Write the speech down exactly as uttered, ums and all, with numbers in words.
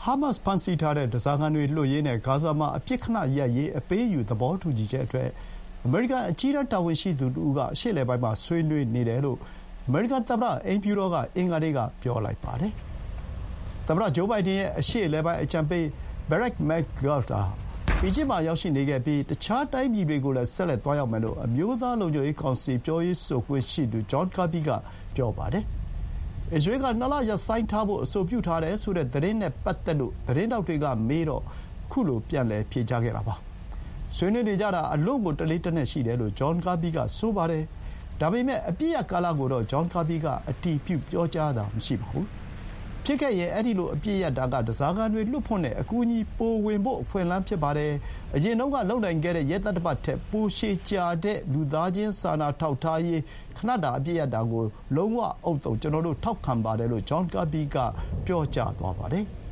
ဟာမတ်စ်ဖမ်းဆီးထားတဲ့ဓားစာခံတွေလွှတ်ရေးနဲ့ဂါဇာမှာအပစ်ခဏရပ်ရေးအပေးအယူသဘောတူညီချက်အတွက်အမေရိကန်အကြီးတန်းတာဝန်ရှိသူတဦးကအရှေ့အလယ်ပိုင်းမှာဆွေးနွေးနေတယ်လို့အမေရိကန်သမ္မတအိမ်ဖြူတော်ကအင်္ဂါနေ့ကပြောလိုက်ပါတယ်။သမ္မတဂျိုးဘိုင်ဒန်ရဲ့အရှေ့အလယ်ပိုင်းအကြံပေး Brett McGurk ဟာအီဂျစ်မှာရောက်ရှိနေခဲ့ပြီးတခြားတိုင်းပြည်တွေကိုလည်းဆက်လက်သွားရောက်မယ်လို့အမျိုးသားလုံခြုံရေးကောင်စီပြောရေးဆိုခွင့်ရှိသူ John Kirby ကပြောပါတယ်။အစ္စရေးကနှစ်လရပ်ဆိုင်းထားဖို့အဆိုပြုထားတယ်ဆိုတဲ့သတင်းနဲ့ပတ်သက်လို့သတင်းထောက်တွေကမေးတော့ခုလိုပြန်လည်ဖြေကြားခဲ့တာပါ။ဆွေးနွေးနေကြတာအလွန်ကိုတလေးတနက်ရှိတယ်လို့ John Kirby ကဆိုပါတယ်။ဒါပေမဲ့အပြည့်ရကာလကိုတော့ John Kirby ကအတည်ပြုပြောကြားတာမရှိပါဘူး။ဖြစ်ခဲ့ရင်အဲ့ဒီလိုအပြည့်ရတာကဓားစာခံတွေလွတ်ဖို့နဲ့အကူအညီပိုဝင်ဖို့အခွင့်အလမ်းဖြစ်ပါတယ်။အရင်တုန်းကလုံနိုင်ခဲ့တဲ့ရက်သတ္တပတ်ထက်ပိုရှည်ကြာတဲ့လူသားချင်းစာနာထောက်ထားရေးခဏတာအပြည့်ရတာကိုလုံးဝဥဿုံကျွန်တော်တို့ထောက်ခံပါတယ်လို့ John Kirby ကပြောကြားသွားပါတယ်။